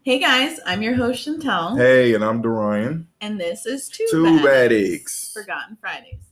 Hey guys, I'm your host Chantel. Hey, and I'm Dorian. And this is Two Addicts. Forgotten Fridays.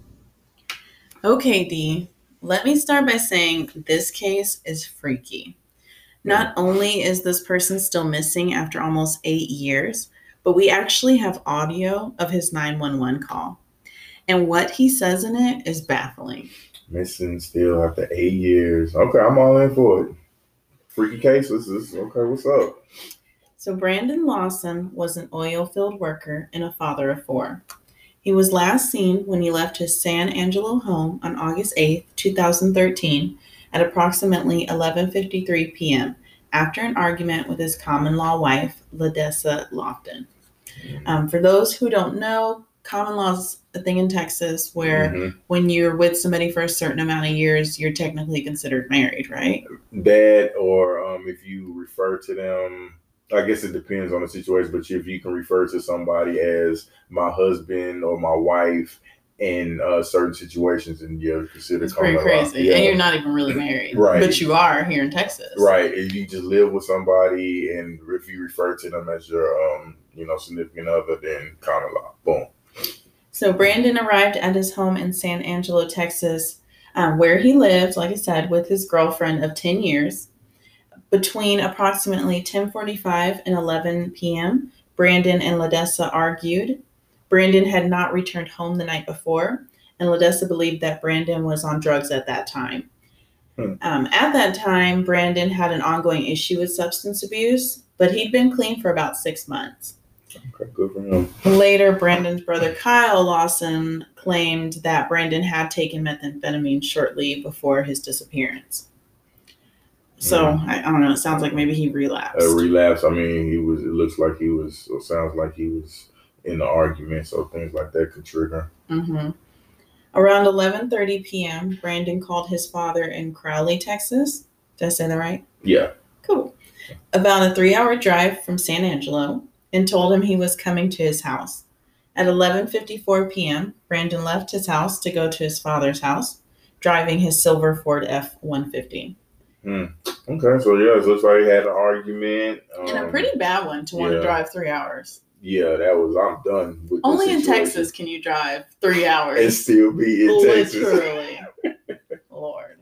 Okay, Dee, let me start by saying this case is freaky. Not only is this person still missing after almost 8 years, but we actually have audio of his 911 call. And what he says in it is baffling. Missing still after 8 years. Okay, I'm all in for it. Freaky case. Okay, what's up? So Brandon Lawson was an oil field worker and a father of 4. He was last seen when he left his San Angelo home on August 8, 2013 at approximately 11:53 p.m. after an argument with his common-law wife, Ledessa Lofton. For those who don't know, common law is a thing in Texas where when you're with somebody for a certain amount of years, you're technically considered married, right? That, or if you refer to them, I guess it depends on the situation, but if you can refer to somebody as my husband or my wife in certain situations, and you're considered it's pretty crazy. Yeah. And you're not even really married, right? But you are here in Texas, right? If you just live with somebody, and if you refer to them as your significant other, then common law. Boom. So Brandon arrived at his home in San Angelo, Texas, where he lived, like I said, with his girlfriend of 10 years. Between approximately 10:45 and 11 p.m., Brandon and Ledessa argued. Brandon had not returned home the night before, and Ledessa believed that Brandon was on drugs at that time. At that time, Brandon had an ongoing issue with substance abuse, but he'd been clean for about 6 months. Okay, good for him. Later, Brandon's brother Kyle Lawson claimed that Brandon had taken methamphetamine shortly before his disappearance. So I don't know. It sounds like maybe he relapsed. I mean, it looks like he was, or sounds like he was in the argument. So things like that could trigger. Around 11:30 p.m., Brandon called his father in Crowley, Texas. Did I say that right? Yeah. Cool. About a 3-hour drive from San Angelo, and told him he was coming to his house. At 11:54 p.m., Brandon left his house to go to his father's house, driving his silver Ford F-150. Okay, so yeah, it looks like he had an argument. And a pretty bad one to want to drive 3 hours. Yeah, I'm done with Only in Texas can you drive 3 hours. And still be in Texas. Literally. Lord.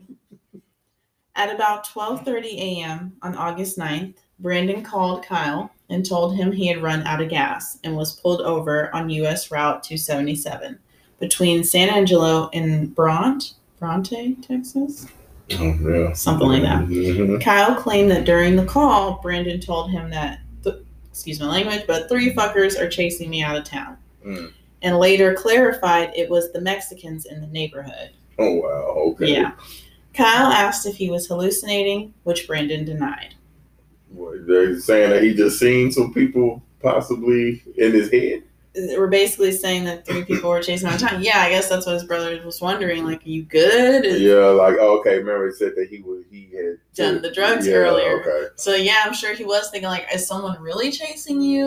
At about 12:30 a.m. on August 9th, Brandon called Kyle and told him he had run out of gas and was pulled over on U.S. Route 277 between San Angelo and Bronte, Texas? Oh, yeah. Something like that. Kyle claimed that during the call, Brandon told him that, excuse my language, but 3 fuckers are chasing me out of town. And later clarified it was the Mexicans in the neighborhood. Oh, wow. Okay. Yeah. Kyle asked if he was hallucinating, which Brandon denied. What, they're saying that he just seen some people possibly in his head? We're basically saying that 3 people were chasing him out of town. Yeah, I guess that's what his brother was wondering. Like, are you good? Yeah, like, okay. Remember, it said that he had done the drugs earlier. Okay. So yeah, I'm sure he was thinking, like, is someone really chasing you,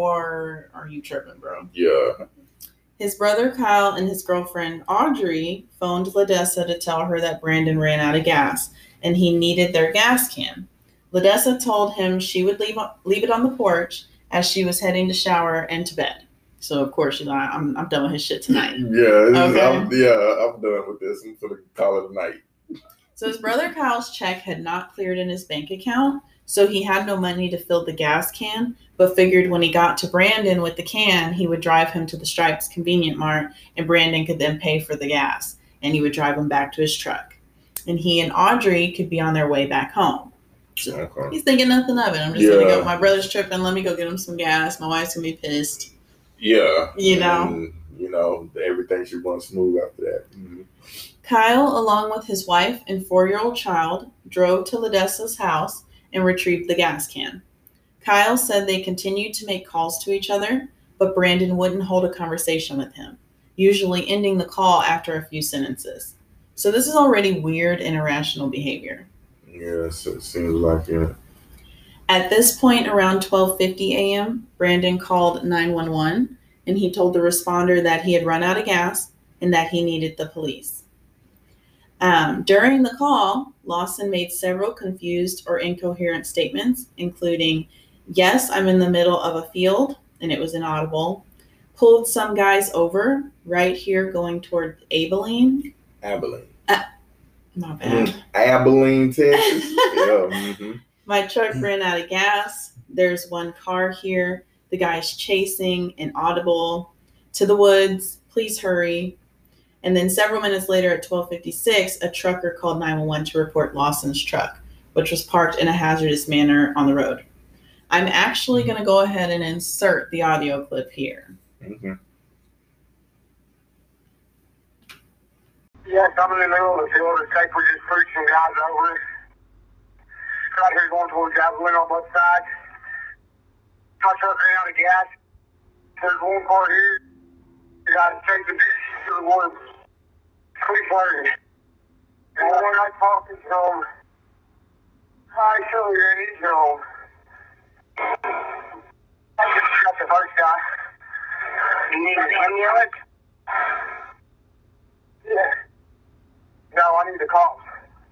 or are you tripping, bro? Yeah. His brother Kyle and his girlfriend Audrey phoned Ledessa to tell her that Brandon ran out of gas and he needed their gas can. Ledessa told him she would leave it on the porch as she was heading to shower and to bed. So of course she's like, I'm done with his shit tonight. Yeah, I'm done with this. I'm gonna call it a night. So his brother Kyle's check had not cleared in his bank account, so he had no money to fill the gas can, but figured when he got to Brandon with the can, he would drive him to the Stripes Convenient Mart, and Brandon could then pay for the gas, and he would drive him back to his truck. And he and Audrey could be on their way back home. So he's thinking nothing of it. I'm just going to go, my brother's tripping, let me go get him some gas. My wife's going to be pissed. Yeah. You know? And, everything should run smooth after that. Kyle, along with his wife and 4-year-old child, drove to Ledessa's house and retrieved the gas can. Kyle said they continued to make calls to each other, but Brandon wouldn't hold a conversation with him, usually ending the call after a few sentences. So this is already weird and irrational behavior. Yeah, so it seems like it. At this point, around 12:50 a.m., Brandon called 911, and he told the responder that he had run out of gas and that he needed the police. During the call, Lawson made several confused or incoherent statements, including Yes, I'm in the middle of a field, and it was inaudible. Pulled some guys over right here going toward Abilene. Abilene. Not bad. Abilene, Texas. Yeah. Mm-hmm. My truck ran out of gas. There's one car here. The guy's chasing, inaudible. To the woods. Please hurry. And then several minutes later at 12:56, a trucker called 911 to report Lawson's truck, which was parked in a hazardous manner on the road. I'm actually going to go ahead and insert the audio clip here. Mm-hmm. Yes, I'm in the middle of the field. The tank was just pushed some guys over. Right here going towards Abilene on both sides. My truck ran out of gas. There's one car here. The guy's taking to the woods. Please hurry. And when I talk is home. Hi, show you and he's home. I just got the first guy. You need an ambulance? Yeah. No, I need the cops.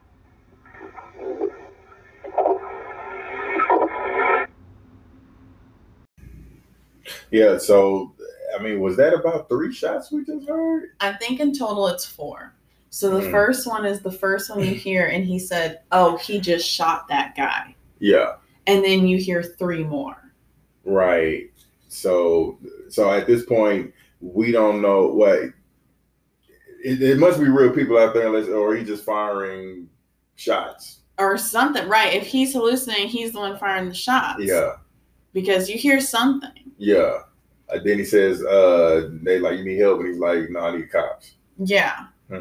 Yeah, so, I mean, was that about 3 shots we just heard? I think in total it's 4. So the first one is the first one you hear, and he said, oh, he just shot that guy. Yeah. And then you hear 3 more. Right. So at this point, we don't know what... It must be real people out there, or he's just firing shots. Or something, right. If he's hallucinating, he's the one firing the shots. Yeah. Because you hear something. Yeah. Then he says, they like, you need help? And he's like, no, I need cops. Yeah.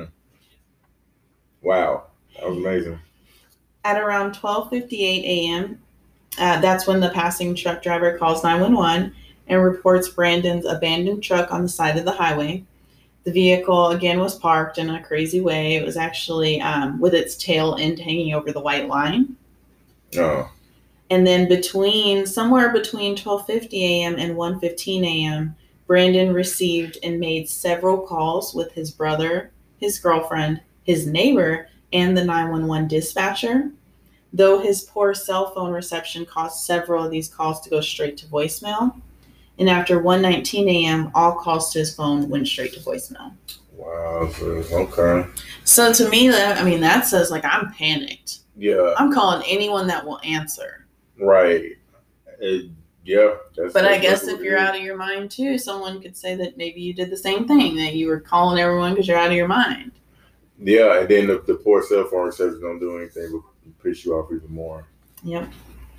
Wow. That was amazing. At around 12:58 a.m., that's when the passing truck driver calls 911 and reports Brandon's abandoned truck on the side of the highway. The vehicle, again, was parked in a crazy way. It was actually with its tail end hanging over the white line. Oh. And then somewhere between 12:50 a.m. and 1:15 a.m., Brandon received and made several calls with his brother, his girlfriend, his neighbor, and the 911 dispatcher, though his poor cell phone reception caused several of these calls to go straight to voicemail. And after 1:19 a.m., all calls to his phone went straight to voicemail. Wow. Okay. So to me, that says, like, I'm panicked. Yeah. I'm calling anyone that will answer. Right. Yeah. But I guess if you're out of your mind, too, someone could say that maybe you did the same thing, that you were calling everyone because you're out of your mind. Yeah, and then the poor cell phone reception don't do anything but piss you off even more. Yep.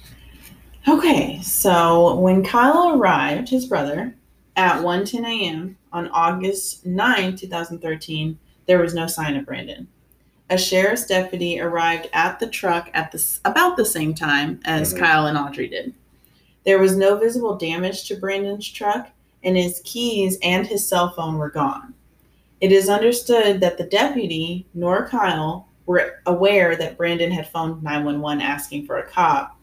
Okay, so when Kyle arrived, his brother, at 1:10 a.m. on August 9, 2013, there was no sign of Brandon. A sheriff's deputy arrived at the truck at about the same time as Kyle and Audrey did. There was no visible damage to Brandon's truck, and his keys and his cell phone were gone. It is understood that the deputy nor Kyle were aware that Brandon had phoned 911 asking for a cop,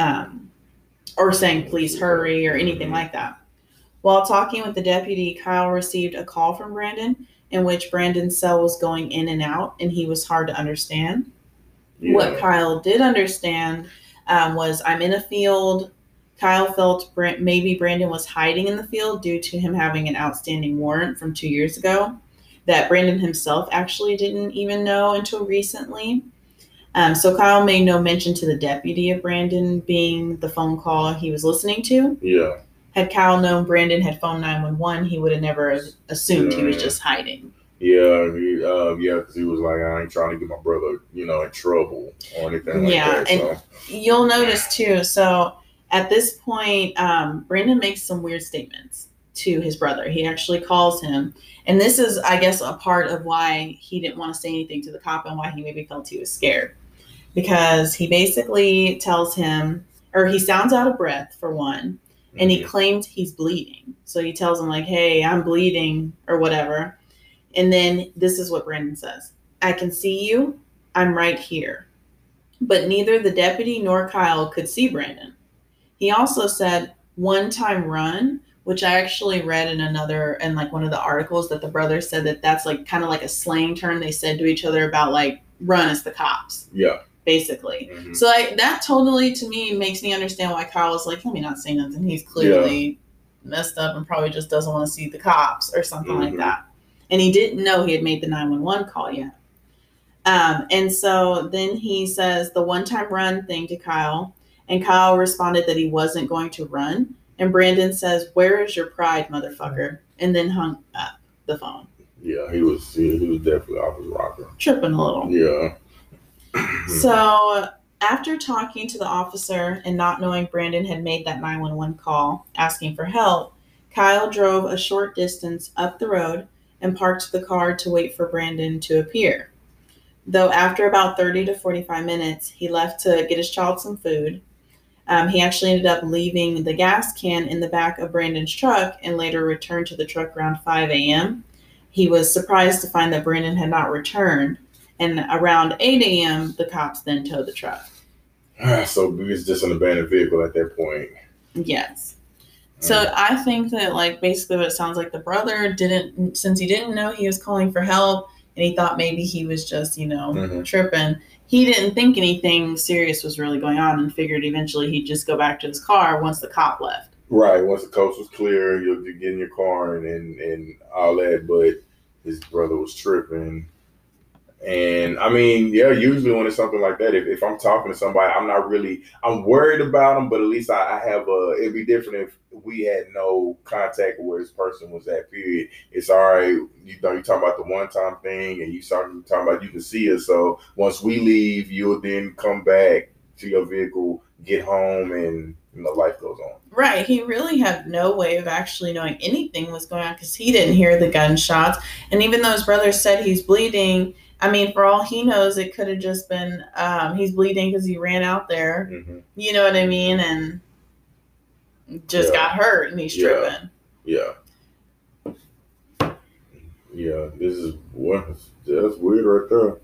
or saying, please hurry, or anything like that. While talking with the deputy, Kyle received a call from Brandon in which Brandon's cell was going in and out, and he was hard to understand. Yeah. What Kyle did understand was, I'm in a field. Kyle felt maybe Brandon was hiding in the field due to him having an outstanding warrant from 2 years ago that Brandon himself actually didn't even know until recently. So Kyle made no mention to the deputy of Brandon being the phone call he was listening to. Yeah. Had Kyle known Brandon had phoned 911, he would have never assumed he was just hiding. Yeah, because he was like, I ain't trying to get my brother, in trouble or anything like that. Yeah, and you'll notice too, so at this point, Brandon makes some weird statements to his brother. He actually calls him, and this is, I guess, a part of why he didn't want to say anything to the cop and why he maybe felt he was scared. Because he basically tells him, or he sounds out of breath, for one, and he claims he's bleeding. So he tells him, like, hey, I'm bleeding, or whatever. And then this is what Brandon says. I can see you. I'm right here. But neither the deputy nor Kyle could see Brandon. He also said, one time run, which I actually read in one of the articles that the brother said that's like kind of like a slang term they said to each other about, like, run as the cops. Yeah. basically. Mhm. So like that totally to me makes me understand why Kyle was like, let me not say nothing. He's clearly messed up and probably just doesn't want to see the cops or something like Mhm. that. And he didn't know he had made the 911 call yet. And so then he says the one-time run thing to Kyle, and Kyle responded that he wasn't going to run. And Brandon says, "Where is your pride, motherfucker?" And then hung up the phone. Yeah, he was definitely off his rocker. Tripping a little. Yeah. So after talking to the officer and not knowing Brandon had made that 911 call asking for help, Kyle drove a short distance up the road and parked the car to wait for Brandon to appear. Though after about 30 to 45 minutes, he left to get his child some food. He actually ended up leaving the gas can in the back of Brandon's truck and later returned to the truck around 5 a.m. He was surprised to find that Brandon had not returned. And around 8 a.m., the cops then towed the truck. So he was just an abandoned vehicle at that point. Yes. So I think that, like, basically what it sounds like, the brother didn't, since he didn't know he was calling for help and he thought maybe he was just, tripping, he didn't think anything serious was really going on and figured eventually he'd just go back to his car once the cop left. Right. Once the coast was clear, you'll get in your car and all that. But his brother was tripping. And I mean, yeah, usually when it's something like that, if I'm talking to somebody, I'm worried about them, but at least I have it'd be different if we had no contact with where this person was at, period. It's all right. You're talking about the one-time thing and talking about you can see us. So once we leave, you'll then come back to your vehicle, get home, and life goes on. Right. He really had no way of actually knowing anything was going on because he didn't hear the gunshots. And even though his brother said he's bleeding, I mean, for all he knows, it could have just been he's bleeding because he ran out there. Mm-hmm. You know what I mean? And just got hurt and he's tripping. Yeah. Yeah. That's weird right there.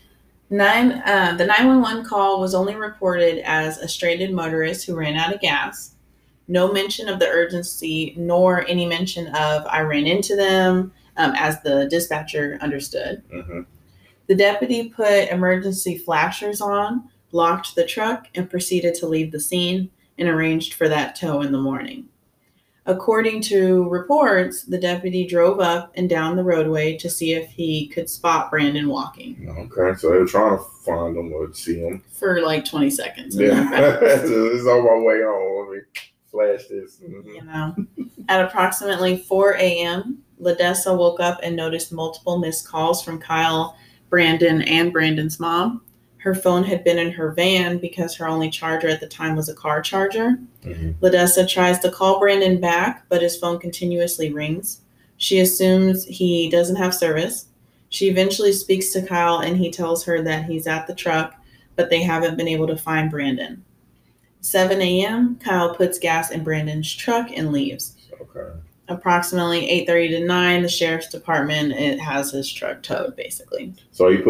The 911 call was only reported as a stranded motorist who ran out of gas. No mention of the urgency, nor any mention of I ran into them, as the dispatcher understood. Mm-hmm. The deputy put emergency flashers on, locked the truck, and proceeded to leave the scene and arranged for that tow in the morning. According to reports, the deputy drove up and down the roadway to see if he could spot Brandon walking. Okay, so they were trying to find him or see him. For like 20 seconds. Yeah, it's on my way home. Let me flash this. Mm-hmm. At approximately 4 a.m., Ledessa woke up and noticed multiple missed calls from Kyle, Brandon, and Brandon's mom. Her phone had been in her van because her only charger at the time was a car charger. Mm-hmm. Ledessa tries to call Brandon back, but his phone continuously rings. She assumes he doesn't have service. She eventually speaks to Kyle and he tells her that he's at the truck, but they haven't been able to find Brandon. 7 a.m., Kyle puts gas in Brandon's truck and leaves. Okay. Approximately 8:30 to 9, the sheriff's department has his truck towed, basically. So he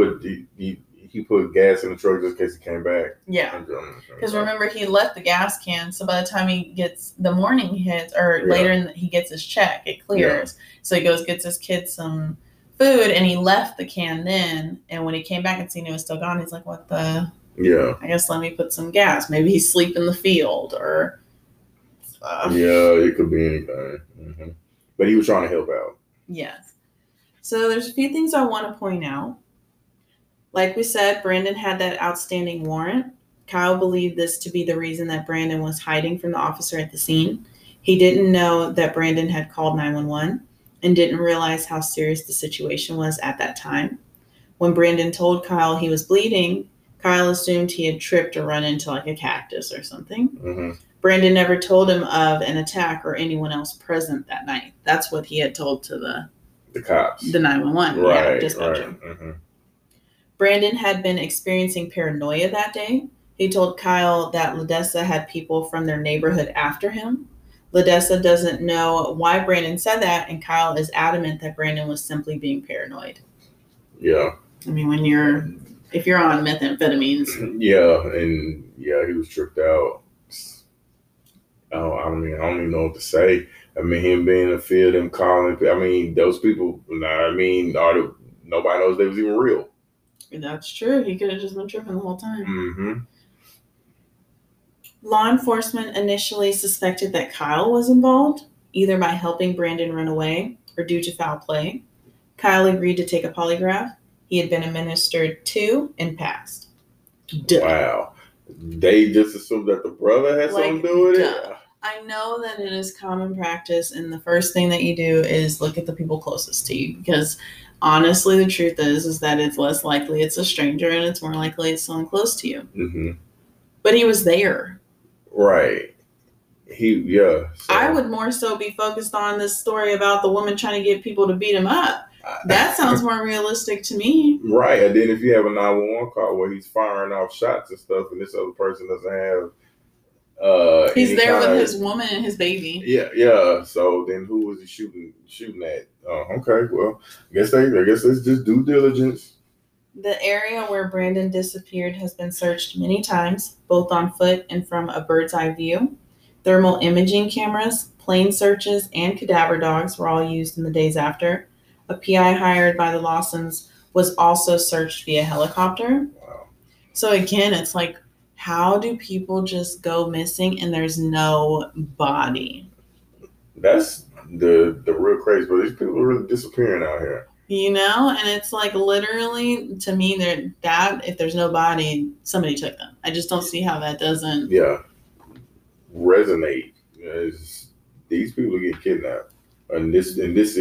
put gas in the truck just in case he came back. Yeah. Because remember, he left the gas can, so by the time he gets the morning hits, or later he gets his check, it clears. Yeah. So he goes, gets his kids some food, and he left the can then. And when he came back and seen it was still gone, he's like, what the? Yeah. I guess let me put some gas. Maybe he's asleep in the field or stuff. Yeah, it could be anything. Mm-hmm. But he was trying to help out. Yes. So there's a few things I want to point out. Like we said, Brandon had that outstanding warrant. Kyle believed this to be the reason that Brandon was hiding from the officer at the scene. He didn't know that Brandon had called 911 and didn't realize how serious the situation was at that time. When Brandon told Kyle he was bleeding, Kyle assumed he had tripped or run into like a cactus or something. Mm-hmm. Brandon never told him of an attack or anyone else present that night. That's what he had told to the cops. The 911 dispatcher. Right. Mm-hmm. Brandon had been experiencing paranoia that day. He told Kyle that Ledessa had people from their neighborhood after him. Ledessa doesn't know why Brandon said that, and Kyle is adamant that Brandon was simply being paranoid. Yeah. I mean, if you're on methamphetamines. Yeah, and he was tripped out. I don't even know what to say. I mean, him being in the field, him calling. I mean, those people. Nobody knows they was even real. That's true. He could have just been tripping the whole time. Mm-hmm. Law enforcement initially suspected that Kyle was involved, either by helping Brandon run away or due to foul play. Kyle agreed to take a polygraph. He had been administered to and passed. Duh. Wow. They just assumed that the brother had something to do with it? I know that it is common practice, and the first thing that you do is look at the people closest to you, because honestly, the truth is that it's less likely it's a stranger and it's more likely it's someone close to you. Mm-hmm. But he was there. Right. So. I would more so be focused on this story about the woman trying to get people to beat him up. That sounds more realistic to me. Right. And then if you have a 911 call where he's firing off shots and stuff and this other person doesn't have he's there with his woman and his baby. Yeah. So then who was he shooting at? Okay, well, I guess it's just due diligence. The area where Brandon disappeared has been searched many times, both on foot and from a bird's eye view. Thermal imaging cameras, plane searches, and cadaver dogs were all used in the days after. A PI hired by the Lawsons was also searched via helicopter. Wow. So again, it's like, how do people just go missing and there's no body? That's the real crazy, but these people are really disappearing out here. You know, and it's like literally, to me, if there's no body, somebody took them. I just don't see how that doesn't resonate. These people get kidnapped. In this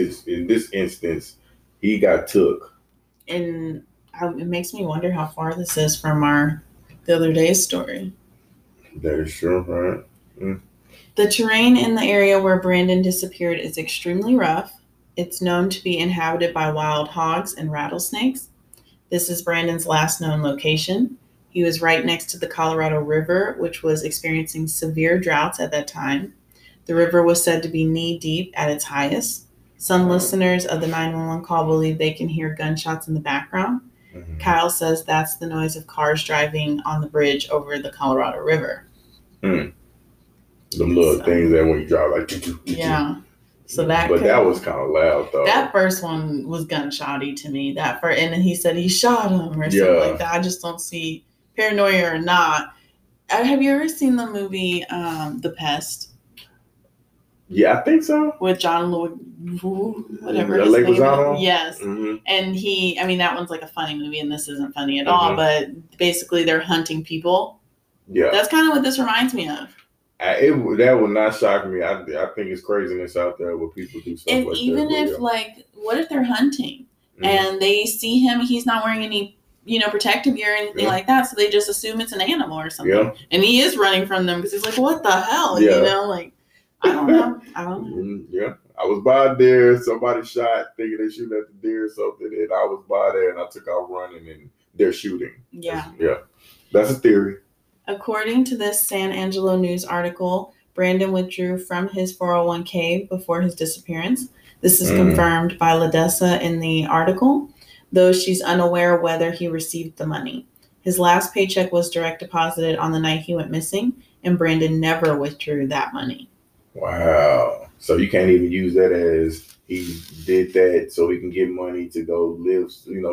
instance, he got took. And it makes me wonder how far this is from the other day's story. That is true, right? Mm. The terrain in the area where Brandon disappeared is extremely rough. It's known to be inhabited by wild hogs and rattlesnakes. This is Brandon's last known location. He was right next to the Colorado River, which was experiencing severe droughts at that time. The river was said to be knee-deep at its highest. Some listeners of the 911 call believe they can hear gunshots in the background. Mm-hmm. Kyle says that's the noise of cars driving on the bridge over the Colorado River. Mm. Them little things that when you drive, like... Yeah. So that was kind of loud, though. That first one was gunshotty to me. And then he said he shot him or something like that. I just don't see, paranoia or not. Have you ever seen the movie The Pest? Yeah, I think so. With John Lewis, whatever his name is. Yes. Mm-hmm. And that one's like a funny movie, and this isn't funny at all. But basically, they're hunting people. Yeah. That's kind of what this reminds me of. That would not shock me. I think it's craziness out there where people do stuff and like that. And even if, what if they're hunting and they see him, he's not wearing any, protective gear or anything like that, so they just assume it's an animal or something. Yeah. And he is running from them because he's like, what the hell? Yeah. I don't know. Yeah. I was by there, somebody shot, thinking they shooting at the deer or something, and I was by there and I took off running and they're shooting. Yeah. That's a theory. According to this San Angelo News article, Brandon withdrew from his 401k before his disappearance. This is confirmed by LaDessa in the article, though she's unaware whether he received the money. His last paycheck was direct deposited on the night he went missing, and Brandon never withdrew that money. Wow. So you can't even use that as he did that so he can get money to go live,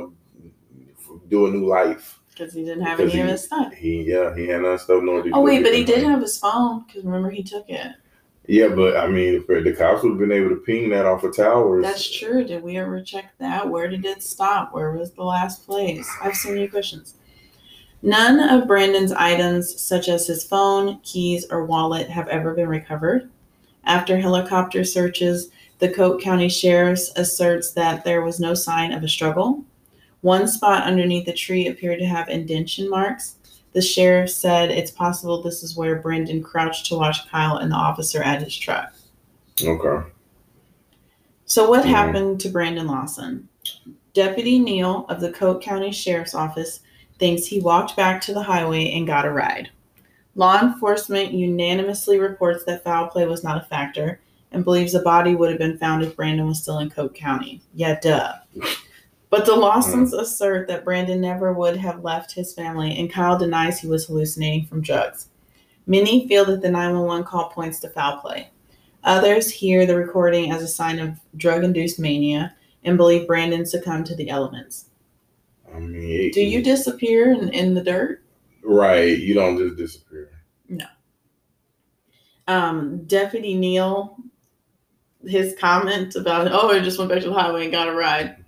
do a new life. Because he didn't have any of his stuff. He had none stuff. But he did have his phone, because remember he took it. Yeah, but the cops would have been able to ping that off of towers. That's true. Did we ever check that? Where did it stop? Where was the last place? I have so many questions. None of Brandon's items, such as his phone, keys, or wallet, have ever been recovered. After helicopter searches, the Coke County Sheriff's asserts that there was no sign of a struggle. One spot underneath the tree appeared to have indentation marks. The sheriff said it's possible this is where Brandon crouched to watch Kyle and the officer at his truck. Okay. So what happened to Brandon Lawson? Deputy Neal of the Coke County Sheriff's Office thinks he walked back to the highway and got a ride. Law enforcement unanimously reports that foul play was not a factor and believes a body would have been found if Brandon was still in Coke County. Yeah, duh. But the Lawsons assert that Brandon never would have left his family, and Kyle denies he was hallucinating from drugs. Many feel that the 911 call points to foul play. Others hear the recording as a sign of drug-induced mania and believe Brandon succumbed to the elements. I mean, do you disappear in the dirt? Right. You don't just disappear. No. Deputy Neal, his comment about, I just went back to the highway and got a ride.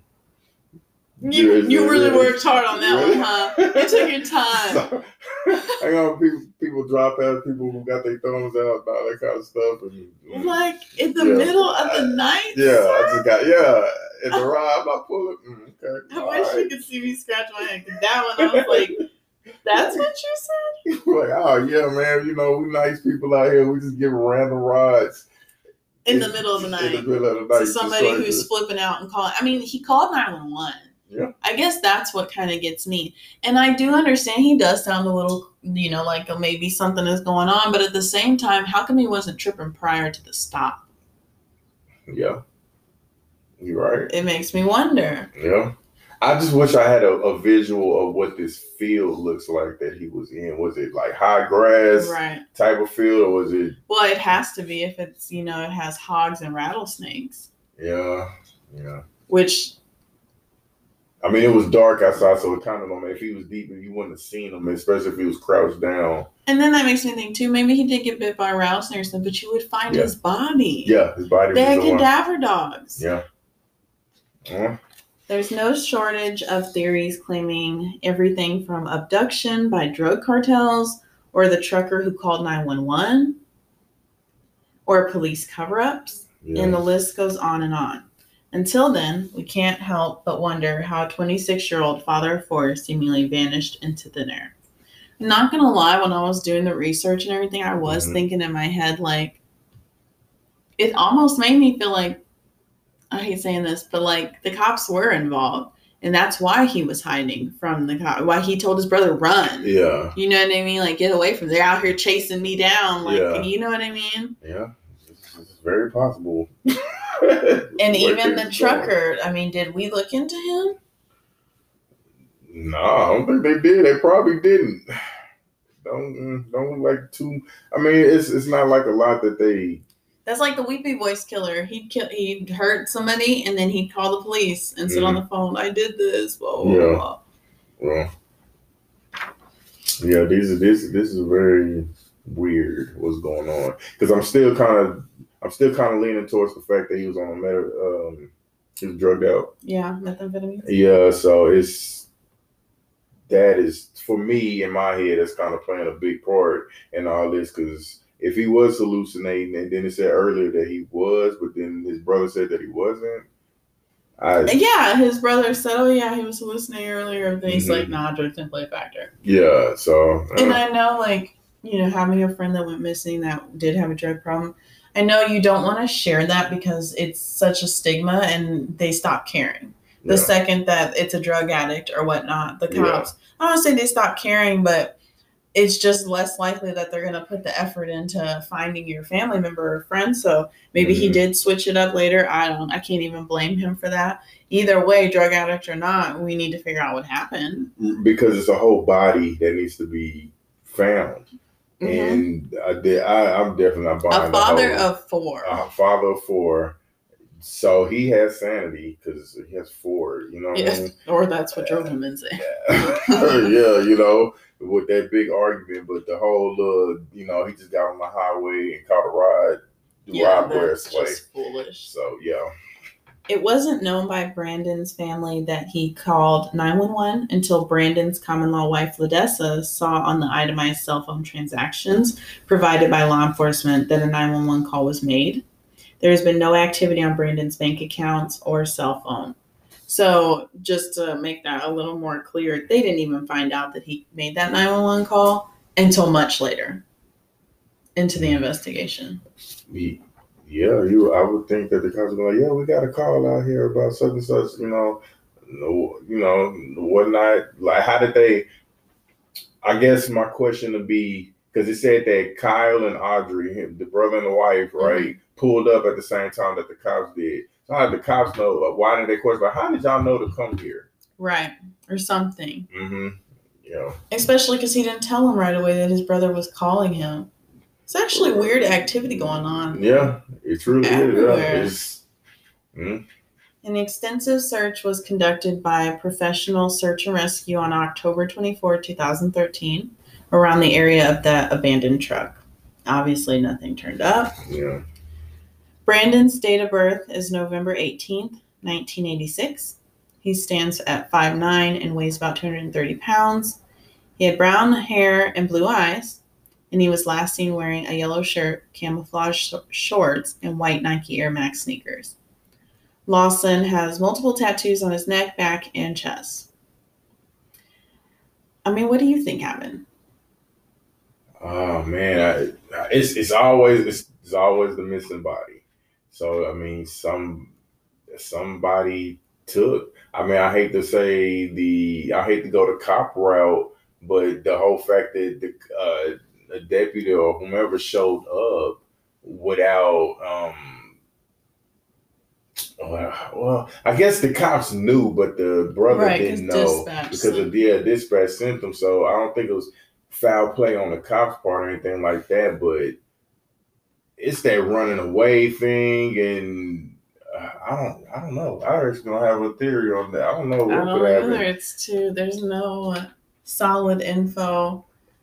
You really worked hard on that one, huh? You took your time. So, I know people drive past people who got their thumbs out and all that kind of stuff. And like in the middle of the night? Yeah, sir? I just got, in the ride, I'm not pulling. Okay. I wish you could see me scratch my head. That one, I was like, that's what you said? Like, oh, yeah, man, we nice people out here. We just give random rides. In the middle of the night. In the middle of the night. To somebody who's flipping out and calling. I mean, he called 911. Yeah. I guess that's what kind of gets me. And I do understand he does sound a little, like maybe something is going on. But at the same time, how come he wasn't tripping prior to the stop? Yeah. You're right. It makes me wonder. Yeah. I just wish I had a visual of what this field looks like that he was in. Was it like high grass type of field, or was it? Well, it has to be if it's, it has hogs and rattlesnakes. Yeah. Which... I mean, it was dark outside, so it kind of, if he was deep, you wouldn't have seen him, especially if he was crouched down. And then that makes me think, too, maybe he did get bit by a rattlesnake or something, but you would find his body. Yeah, his body. They had cadaver dogs. Yeah. There's no shortage of theories claiming everything from abduction by drug cartels, or the trucker who called 911, or police cover-ups, and the list goes on and on. Until then, we can't help but wonder how a 26-year-old father of four seemingly vanished into thin air. I'm not going to lie, when I was doing the research and everything, I was thinking in my head, like, it almost made me feel like, I hate saying this, but like the cops were involved. And that's why he was hiding from the cops, why he told his brother, run. Yeah. You know what I mean? Like, get away from them. They're out here chasing me down. Like, you know what I mean? Yeah. It's very possible. And even the trucker, I mean, did we look into him? No, I don't think they did. They probably didn't. Don't look like too. I mean, it's not like a lot that they. That's like the Weepy Voice killer. He'd hurt somebody and then he'd call the police and sit on the phone. I did this. Blah, blah, blah. Well, yeah. This is very weird. What's going on? Because I'm still kind of leaning towards the fact that he was on he was drugged out. Yeah, methamphetamine. Yeah, so that is for me in my head. That's kind of playing a big part in all this, because if he was hallucinating, and then it said earlier that he was, but then his brother said that he wasn't. His brother said, he was hallucinating earlier. And then he's like, nah, drugs didn't play a factor. Yeah, so. And I know, having a friend that went missing that did have a drug problem, I know you don't want to share that because it's such a stigma and they stop caring. The second that it's a drug addict or whatnot, the cops, I don't want to say they stop caring, but it's just less likely that they're going to put the effort into finding your family member or friend. So maybe he did switch it up later. I can't even blame him for that. Either way, drug addict or not, we need to figure out what happened. Because it's a whole body that needs to be found. And I'm definitely not buying a father of four. A father of four. So he has sanity because he has four, what I mean? Or that's what drove him insane. Yeah, with that big argument, but the whole, he just got on the highway and caught a ride. That's just foolish. So, yeah. It wasn't known by Brandon's family that he called 911 until Brandon's common-law wife, Ledessa, saw on the itemized cell phone transactions provided by law enforcement that a 911 call was made. There has been no activity on Brandon's bank accounts or cell phone. So just to make that a little more clear, they didn't even find out that he made that 911 call until much later into the investigation. Yeah, I would think that the cops would be like, we got a call out here about such and such, whatnot. Like, how did they, I guess my question would be, because it said that Kyle and Audrey, the brother and the wife, right, pulled up at the same time that the cops did. So how did the cops know? Why did they question? How did y'all know to come here? Right, or something. Yeah. Especially because he didn't tell him right away that his brother was calling him. It's actually weird activity going on. Yeah, it truly everywhere. is. And An extensive search was conducted by Professional Search and Rescue on October 24, 2013, around the area of that abandoned truck. Obviously, nothing turned up. Yeah. Brandon's date of birth is November 18th, 1986. He stands at 5'9" and weighs about 230 pounds. He had brown hair and blue eyes, and he was last seen wearing a yellow shirt, camouflage shorts, and white Nike Air Max sneakers. Lawson has multiple tattoos on his neck, back, and chest. I mean, what do you think happened? Oh man, it's always the missing body. So I mean, somebody took. I mean, I hate to go the cop route, but the whole fact that the deputy or whomever showed up without well, I guess the cops knew, but the brother didn't know because dispatch sent them. So I don't think it was foul play on the cops' part or anything like that. But it's that running away thing, and I don't know. I was gonna have a theory on that. I don't know what could happen. There's no solid info.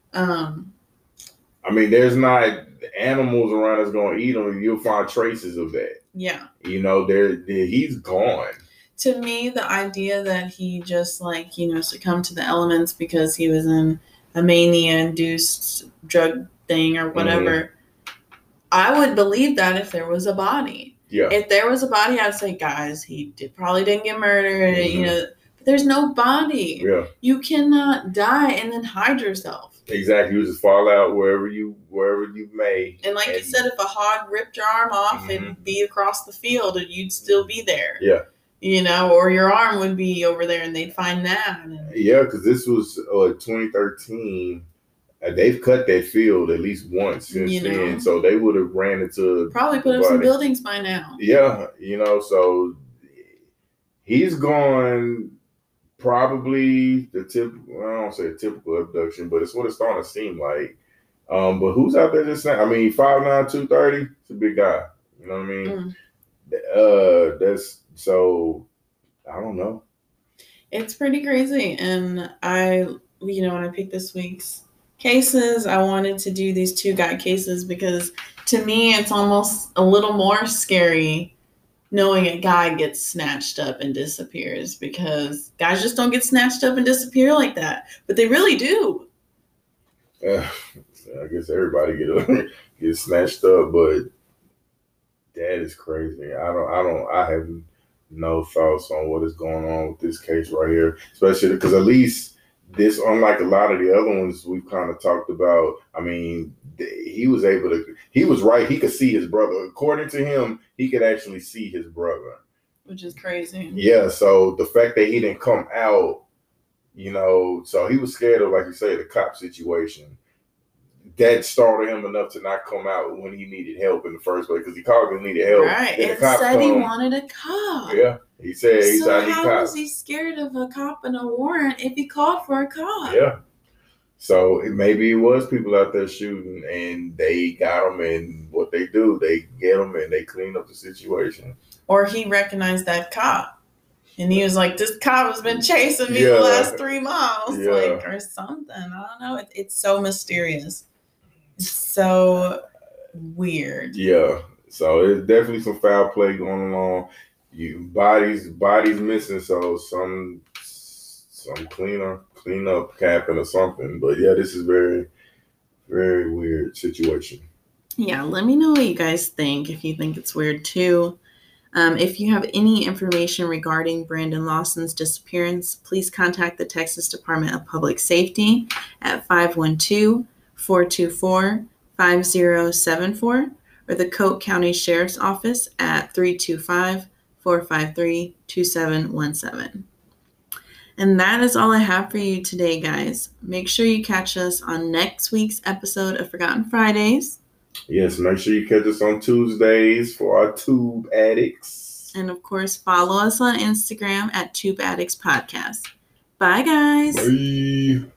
I mean, there's not animals around that's gonna eat them. You'll find traces of that. Yeah. You know, he's gone. To me, the idea that he just succumbed to the elements because he was in a mania-induced drug thing or whatever, I would believe that if there was a body. Yeah. If there was a body, I'd say, guys, he probably didn't get murdered. But there's no body. Yeah. You cannot die and then hide yourself. Exactly. You just fall out wherever you may. And you said, if a hog ripped your arm off, it'd be across the field and you'd still be there. Yeah. Or your arm would be over there and they'd find that. Yeah, because this was 2013. They've cut that field at least once since then. So they would have ran into... Probably put up some buildings by now. Yeah. So he's gone... Probably I don't say a typical abduction, but it's what it's starting to seem like. But who's out there just saying? I mean, 5'9", 230, it's a big guy. You know what I mean? That's so. I don't know. It's pretty crazy, and when I picked this week's cases, I wanted to do these two guy cases because to me, it's almost a little more scary knowing a guy gets snatched up and disappears, because guys just don't get snatched up and disappear like that, but they really do. I guess everybody gets snatched up, but that is crazy. I have no thoughts on what is going on with this case right here, especially because at least this, unlike a lot of the other ones we've kind of talked about, I mean, he was right. He could see his brother. According to him, he could actually see his brother. Which is crazy. Yeah, so the fact that he didn't come out, so he was scared of, like you say, the cop situation. That startled him enough to not come out when he needed help in the first place, because he called and needed help. Right, and said he wanted a cop. Yeah, he said I need cops. So how was he scared of a cop and a warrant if he called for a cop? Yeah. So maybe it was people out there shooting, and they got him, and what they do, they get him, and they clean up the situation. Or he recognized that cop, and he was like, this cop has been chasing me the last 3 miles, or something. I don't know. It's so mysterious. It's so weird. Yeah. So there's definitely some foul play going on. Bodies missing, so some clean up happened or something. But yeah, this is very, very weird situation. Yeah, let me know what you guys think, if you think it's weird too. If you have any information regarding Brandon Lawson's disappearance, please contact the Texas Department of Public Safety at 512-424-5074 or the Coke County Sheriff's Office at 325-453-2717. And that is all I have for you today, guys. Make sure you catch us on next week's episode of Forgotten Fridays. Yes, make sure you catch us on Tuesdays for our Tube Addicts. And of course, follow us on Instagram at Tube Addicts Podcast. Bye, guys. Bye.